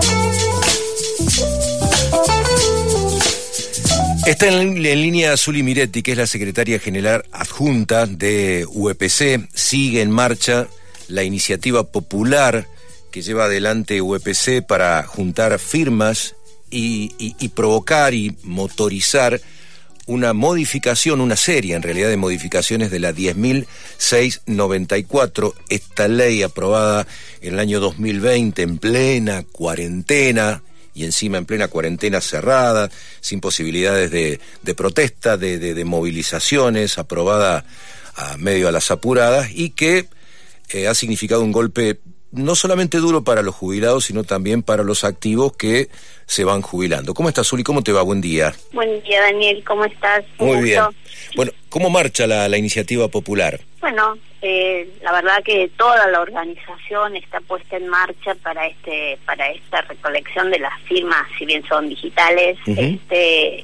Está en, en línea Zuli Miretti, que es la secretaria general adjunta de U E P C. Sigue en marcha la iniciativa popular que lleva adelante U E P C para juntar firmas y, y, y provocar y motorizar una modificación, una serie en realidad de modificaciones de la diez mil seiscientos noventa y cuatro, esta ley aprobada en el año dos mil veinte en plena cuarentena, y encima en plena cuarentena cerrada, sin posibilidades de, de protesta, de, de, de movilizaciones, aprobada a medio a las apuradas, y que eh, ha significado un golpe no solamente duro para los jubilados, sino también para los activos que se van jubilando. ¿Cómo estás, Zuli? ¿Cómo te va? Buen día. Buen día, Daniel. ¿Cómo estás? Muy Un bien. Bueno, ¿cómo marcha la, la iniciativa popular? Bueno, eh, la verdad que toda la organización está puesta en marcha para este para esta recolección de las firmas, si bien son digitales, uh-huh. este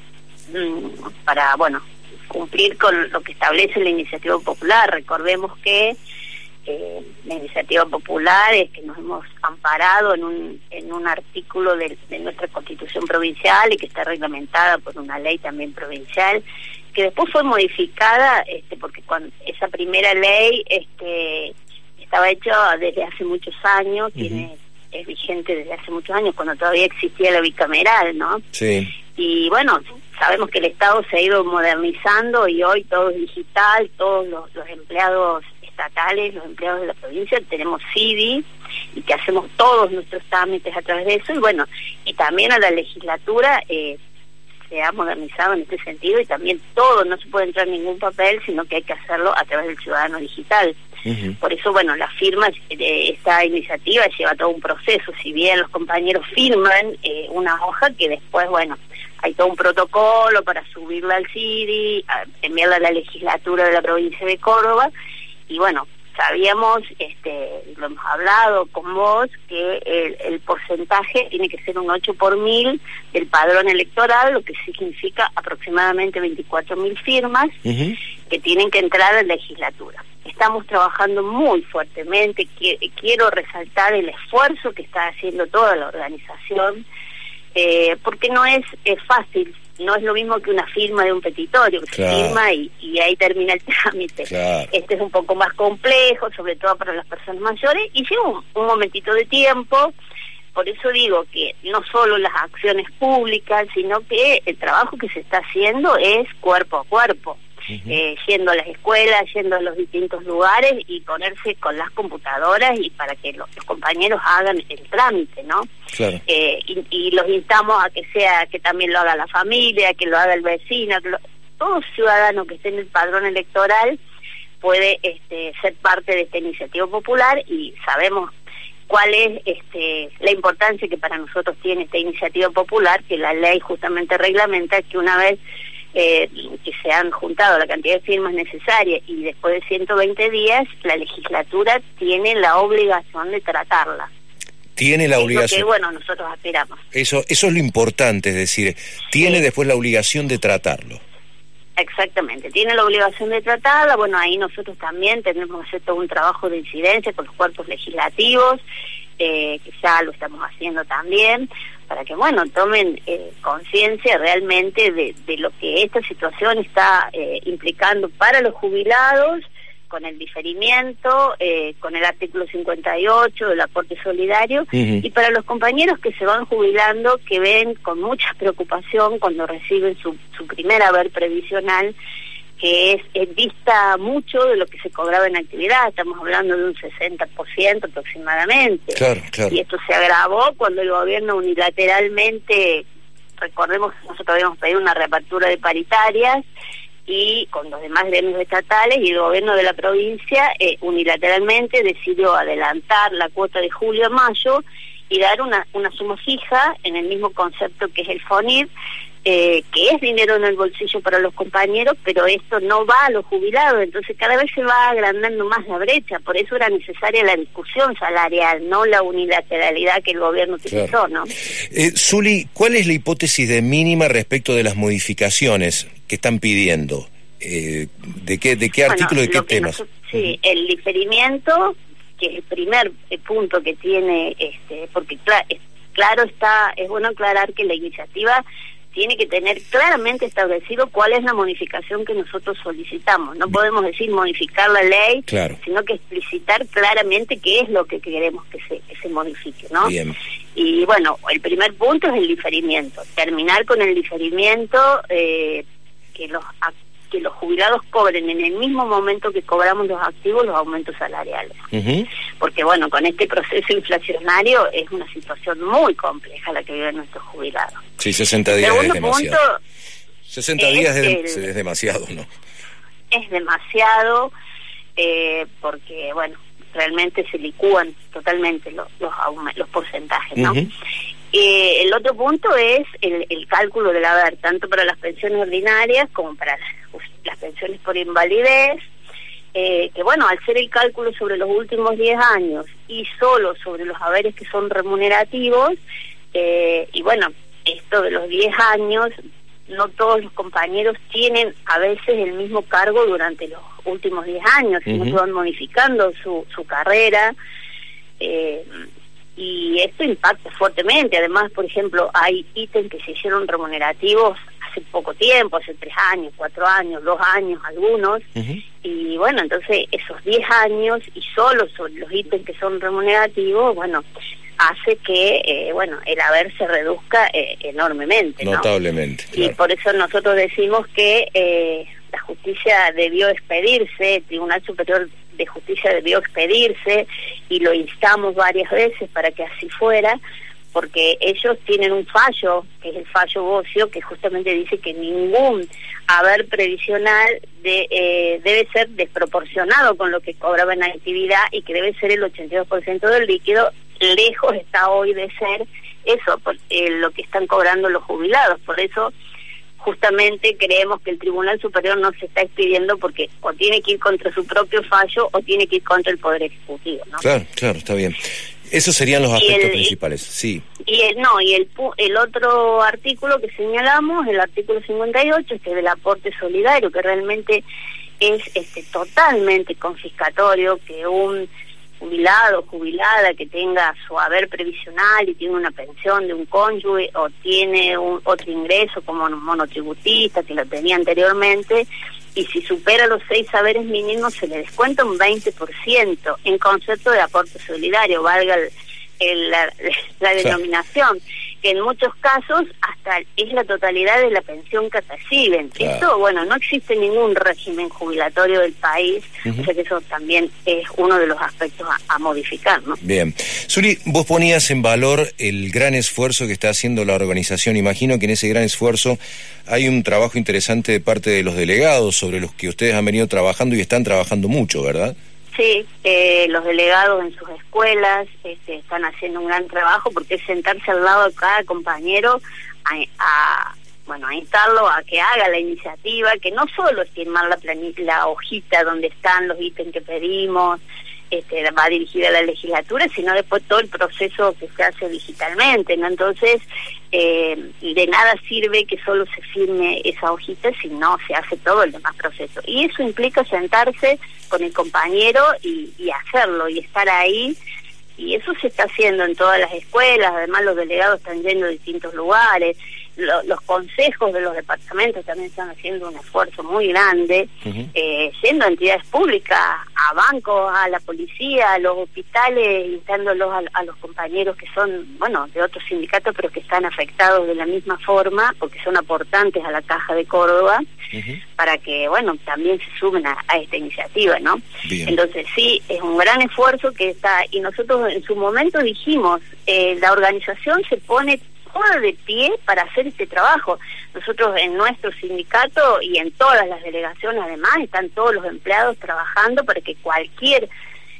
para, bueno, cumplir con lo que establece la iniciativa popular. Recordemos que Eh, la iniciativa popular es que nos hemos amparado en un en un artículo de, de nuestra Constitución provincial y que está reglamentada por una ley también provincial, que después fue modificada este porque cuando esa primera ley este estaba hecha desde hace muchos años, uh-huh. tiene es vigente desde hace muchos años, cuando todavía existía la bicameral, ¿no? Sí. Y bueno, sabemos que el Estado se ha ido modernizando y hoy todo es digital, todos los, los empleados estatales, los empleados de la provincia, tenemos C I D I y que hacemos todos nuestros trámites a través de eso, y bueno, y también a la legislatura eh, se ha modernizado en este sentido, y también todo, no se puede entrar en ningún papel, sino que hay que hacerlo a través del ciudadano digital. Uh-huh. Por eso, bueno, la firma de esta iniciativa lleva todo un proceso. Si bien los compañeros firman eh, una hoja que después, bueno, hay todo un protocolo para subirla al C I R I, enviarla a la legislatura de la provincia de Córdoba, y bueno, sabíamos, este, lo hemos hablado con vos, que el, el porcentaje tiene que ser un ocho por mil del padrón electoral, lo que significa aproximadamente veinticuatro mil firmas uh-huh. que tienen que entrar a la legislatura. Estamos trabajando muy fuertemente, quiero resaltar el esfuerzo que está haciendo toda la organización, eh, porque no es, es fácil. No es lo mismo que una firma de un petitorio, que claro. se firma y, y ahí termina el trámite. Claro. Este es un poco más complejo, sobre todo para las personas mayores, y lleva un, un momentito de tiempo. Por eso digo que no solo las acciones públicas, sino que el trabajo que se está haciendo es cuerpo a cuerpo. Uh-huh. eh, yendo a las escuelas, yendo a los distintos lugares y ponerse con las computadoras y para que los, los compañeros hagan el trámite, ¿no? Claro. Eh, y, y los instamos a que sea, que también lo haga la familia, que lo haga el vecino, que lo, todo ciudadano que esté en el padrón electoral puede este, ser parte de esta iniciativa popular, y sabemos cuál es este, la importancia que para nosotros tiene esta iniciativa popular, que la ley justamente reglamenta que una vez Eh, que se han juntado la cantidad de firmas necesarias y después de ciento veinte días, la legislatura tiene la obligación de tratarla. Tiene la obligación. Que, bueno, nosotros aspiramos. Eso, eso es lo importante, es decir, tiene sí. después la obligación de tratarlo. Exactamente, tiene la obligación de tratarla. Bueno, ahí nosotros también tenemos que hacer todo un trabajo de incidencia con los cuerpos legislativos, eh, que ya lo estamos haciendo también, para que, bueno, tomen eh, conciencia realmente de, de lo que esta situación está eh, implicando para los jubilados, con el diferimiento, eh, con el artículo cincuenta y ocho del aporte solidario, uh-huh. y para los compañeros que se van jubilando, que ven con mucha preocupación cuando reciben su, su primer haber previsional, que es eh, dista mucho de lo que se cobraba en actividad. Estamos hablando de un sesenta por ciento aproximadamente. Claro, claro. Y esto se agravó cuando el gobierno unilateralmente, recordemos que nosotros habíamos pedido una reapertura de paritarias, y con los demás gremios estatales, y el gobierno de la provincia eh, unilateralmente decidió adelantar la cuota de julio a mayo y dar una, una suma fija en el mismo concepto que es el FONIR, Eh, que es dinero en el bolsillo para los compañeros, pero esto no va a los jubilados, entonces cada vez se va agrandando más la brecha. Por eso era necesaria la discusión salarial, no la unilateralidad que el gobierno utilizó, claro. ¿no? Eh, Zuli, ¿cuál es la hipótesis de mínima respecto de las modificaciones que están pidiendo? Eh, ¿De qué, de qué bueno, artículo, de qué temas? Nosotros, sí, uh-huh. el diferimiento, que es el primer eh, punto que tiene, este, porque cl- es, claro está, es bueno aclarar que la iniciativa tiene que tener claramente establecido cuál es la modificación que nosotros solicitamos. No podemos decir modificar la ley, claro. sino que explicitar claramente qué es lo que queremos que se, que se modifique, ¿no? Bien. Y bueno, el primer punto es el diferimiento. Terminar con el diferimiento, eh, que los que los jubilados cobren en el mismo momento que cobramos los activos los aumentos salariales. Uh-huh. Porque bueno, con este proceso inflacionario es una situación muy compleja la que viven nuestros jubilados. Sí, sesenta días es demasiado. Punto, sesenta días es, es, es demasiado, ¿no? Es demasiado, eh, porque bueno, realmente se licúan totalmente los los, los porcentajes, ¿no? Uh-huh. Eh, el otro punto es el, el cálculo del haber, tanto para las pensiones ordinarias como para las, las pensiones por invalidez, eh, que bueno, al ser el cálculo sobre los últimos diez años y solo sobre los haberes que son remunerativos, eh, y bueno, esto de los diez años, no todos los compañeros tienen a veces el mismo cargo durante los últimos diez años, sino uh-huh. que van modificando su, su carrera, eh, y esto impacta fuertemente. Además, por ejemplo, hay ítems que se hicieron remunerativos hace poco tiempo, hace tres años, cuatro años, dos años, algunos, uh-huh. y bueno, entonces esos diez años y solo sobre los ítems que son remunerativos, bueno, hace que, eh, bueno, el haber se reduzca eh, enormemente, ¿no? Notablemente. Claro. Y por eso nosotros decimos que eh, la justicia debió expedirse, el Tribunal Superior de Justicia debió expedirse, y lo instamos varias veces para que así fuera, porque ellos tienen un fallo, que es el fallo Bocio, que justamente dice que ningún haber previsional de, eh, debe ser desproporcionado con lo que cobraba en actividad, y que debe ser el ochenta y dos por ciento del líquido. Lejos está hoy de ser eso, por, eh, lo que están cobrando los jubilados. Por eso justamente creemos que el Tribunal Superior no se está expidiendo porque o tiene que ir contra su propio fallo o tiene que ir contra el Poder Ejecutivo, ¿no? Claro, claro, está bien. Esos serían los aspectos el, principales, sí. Y el, no, y el, el otro artículo que señalamos, el artículo cincuenta y ocho, este del aporte solidario, que realmente es este totalmente confiscatorio, que un jubilado o jubilada que tenga su haber previsional y tiene una pensión de un cónyuge o tiene un, otro ingreso como un monotributista que lo tenía anteriormente, y si supera los seis saberes mínimos se le descuenta un veinte por ciento en concepto de aporte solidario, valga el, el, la, la denominación, que en muchos casos hasta es la totalidad de la pensión que reciben. Claro. Esto, bueno, no existe ningún régimen jubilatorio del país, uh-huh. o sea que eso también es uno de los aspectos a, a modificar, ¿no? Bien. Zuli, vos ponías en valor el gran esfuerzo que está haciendo la organización. Imagino que en ese gran esfuerzo hay un trabajo interesante de parte de los delegados sobre los que ustedes han venido trabajando y están trabajando mucho, ¿verdad? Sí, eh, los delegados en sus escuelas este, están haciendo un gran trabajo porque es sentarse al lado de cada compañero a, a bueno a instarlo a que haga la iniciativa, que no solo es firmar la, la hojita donde están los ítems que pedimos, este, va dirigida a la legislatura, sino después todo el proceso que se hace digitalmente, ¿no? Entonces, eh, de nada sirve que solo se firme esa hojita si no se hace todo el demás proceso. Y eso implica sentarse con el compañero y, y hacerlo, y estar ahí, y eso se está haciendo en todas las escuelas. Además los delegados están yendo a distintos lugares, Lo, los consejos de los departamentos también están haciendo un esfuerzo muy grande, uh-huh. eh, yendo a entidades públicas, a bancos, a la policía, a los hospitales, instándolos a, a los compañeros que son, bueno, de otros sindicatos, pero que están afectados de la misma forma, porque son aportantes a la Caja de Córdoba, uh-huh. para que, bueno, también se sumen a, a esta iniciativa, ¿no? Bien. Entonces sí, es un gran esfuerzo que está, y nosotros en su momento dijimos, eh, la organización se pone de pie para hacer este trabajo. Nosotros en nuestro sindicato y en todas las delegaciones además están todos los empleados trabajando para que cualquier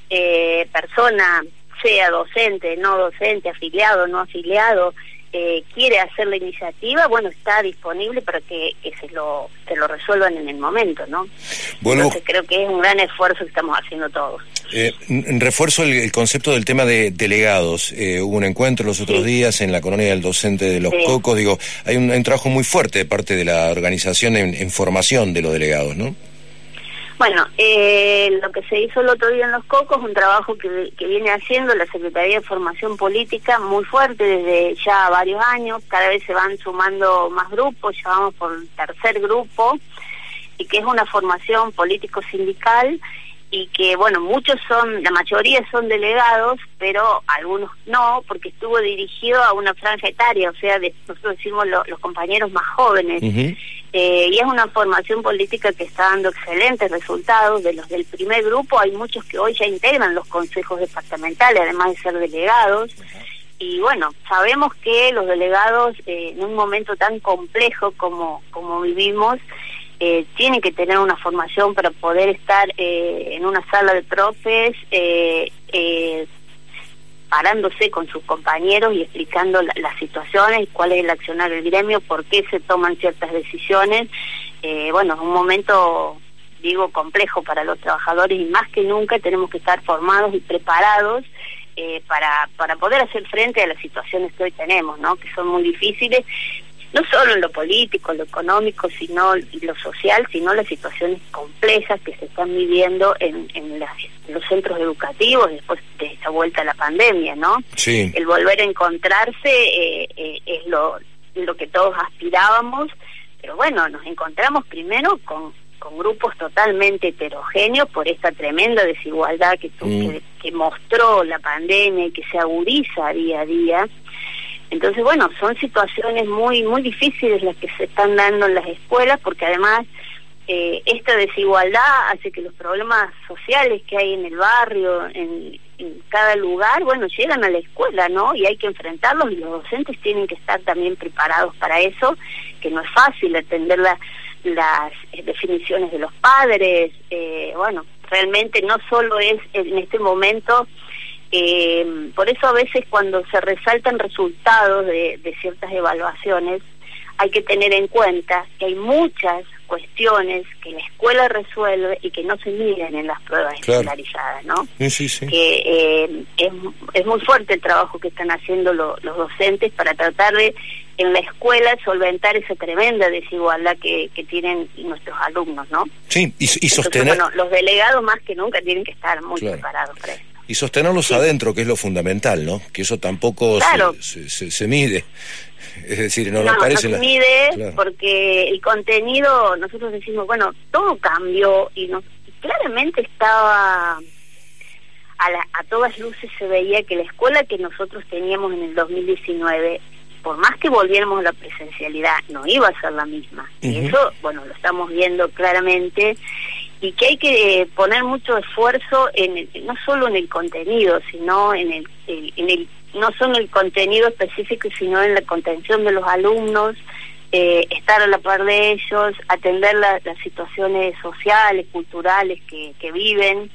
eh, persona, sea docente, no docente, afiliado, no afiliado, eh, quiere hacer la iniciativa, bueno, está disponible para que, que se lo se lo resuelvan en el momento, ¿no? Bueno, entonces creo que es un gran esfuerzo que estamos haciendo todos. Eh, refuerzo el, el concepto del tema de delegados. Eh, hubo un encuentro los otros sí. días en la colonia del docente de Los sí. Cocos. Digo, hay un, hay un trabajo muy fuerte de parte de la organización en, en formación de los delegados, ¿no? Bueno, eh, lo que se hizo el otro día en Los Cocos, un trabajo que, que viene haciendo la Secretaría de Formación Política muy fuerte desde ya varios años. Cada vez se van sumando más grupos, ya vamos por el tercer grupo, y que es una formación político-sindical, y que, bueno, muchos son, la mayoría son delegados, pero algunos no, porque estuvo dirigido a una franja etaria, o sea, de, nosotros decimos lo, los compañeros más jóvenes, uh-huh. eh, y es una formación política que está dando excelentes resultados. De los del primer grupo hay muchos que hoy ya integran los consejos departamentales, además de ser delegados, uh-huh. y bueno, sabemos que los delegados, eh, en un momento tan complejo como, como vivimos, Eh, tienen que tener una formación para poder estar eh, en una sala de profes, eh, eh, parándose con sus compañeros y explicando la, las situaciones, cuál es el accionar del gremio, por qué se toman ciertas decisiones. Eh, bueno, es un momento, digo, complejo para los trabajadores, y más que nunca tenemos que estar formados y preparados eh, para, para poder hacer frente a las situaciones que hoy tenemos, ¿no? Que son muy difíciles, no solo en lo político, lo económico, sino lo social, sino las situaciones complejas que se están viviendo en, en, las, en los centros educativos después de esta vuelta a la pandemia, ¿no? Sí. El volver a encontrarse eh, eh, es lo, lo que todos aspirábamos, pero bueno, nos encontramos primero con, con grupos totalmente heterogéneos por esta tremenda desigualdad que, mm. que, que mostró la pandemia y que se agudiza día a día. Entonces, bueno, son situaciones muy muy difíciles las que se están dando en las escuelas, porque además eh, esta desigualdad hace que los problemas sociales que hay en el barrio, en, en cada lugar, bueno, llegan a la escuela, ¿no? Y hay que enfrentarlos, y los docentes tienen que estar también preparados para eso, que no es fácil atender la, las eh, definiciones de los padres. Eh, bueno, realmente no solo es en este momento Eh, por eso a veces cuando se resaltan resultados de, de ciertas evaluaciones, hay que tener en cuenta que hay muchas cuestiones que la escuela resuelve y que no se miden en las pruebas claro. escolarizadas, ¿no? Sí, sí, sí. Que eh, es, es muy fuerte el trabajo que están haciendo lo, los docentes para tratar de, en la escuela, solventar esa tremenda desigualdad que, que tienen nuestros alumnos, ¿no? Sí, y, y Entonces, sostener... bueno, los delegados más que nunca tienen que estar muy claro. preparados para esto. Y sostenerlos sí. adentro, que es lo fundamental, ¿no? Que eso tampoco claro. se, se, se mide. Es decir, no, no, no aparece no se la... mide claro. porque el contenido, nosotros decimos, bueno, todo cambió y nos claramente estaba a, la, a todas luces se veía que la escuela que nosotros teníamos en el dos mil diecinueve, por más que volviéramos a la presencialidad, no iba a ser la misma. Uh-huh. Y eso, bueno, lo estamos viendo claramente, y que hay que poner mucho esfuerzo en el, no solo en el contenido, sino en el, el, en el no solo en el contenido específico, sino en la contención de los alumnos, eh, estar a la par de ellos, atender la, las situaciones sociales, culturales que, que viven.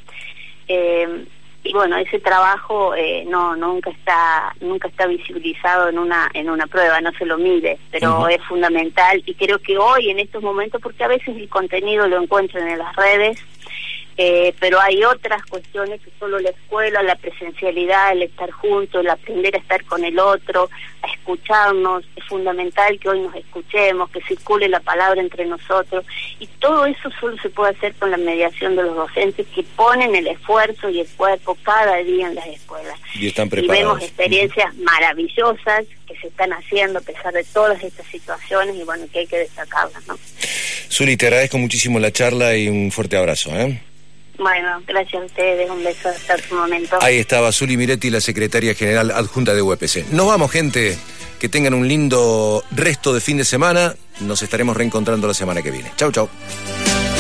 Eh, y bueno, ese trabajo eh, no nunca está nunca está visibilizado en una en una prueba, no se lo mide, pero uh-huh. es fundamental, y creo que hoy en estos momentos, porque a veces el contenido lo encuentran en las redes, eh, pero hay otras cuestiones que solo la escuela, la presencialidad, el estar juntos, el aprender a estar con el otro, a escucharnos, es fundamental que hoy nos escuchemos, que circule la palabra entre nosotros, y todo eso solo se puede hacer con la mediación de los docentes que ponen el esfuerzo y el cuerpo cada día en las escuelas. Y están preparados. Y vemos experiencias uh-huh. maravillosas que se están haciendo a pesar de todas estas situaciones, y bueno, que hay que destacarlas, ¿no? Zuli, te agradezco muchísimo la charla y un fuerte abrazo, ¿eh? Bueno, gracias a ustedes, un beso hasta su momento. Ahí estaba Zuli Miretti, la secretaria general adjunta de U E P C. Nos vamos, gente, que tengan un lindo resto de fin de semana, nos estaremos reencontrando la semana que viene. Chau, chau.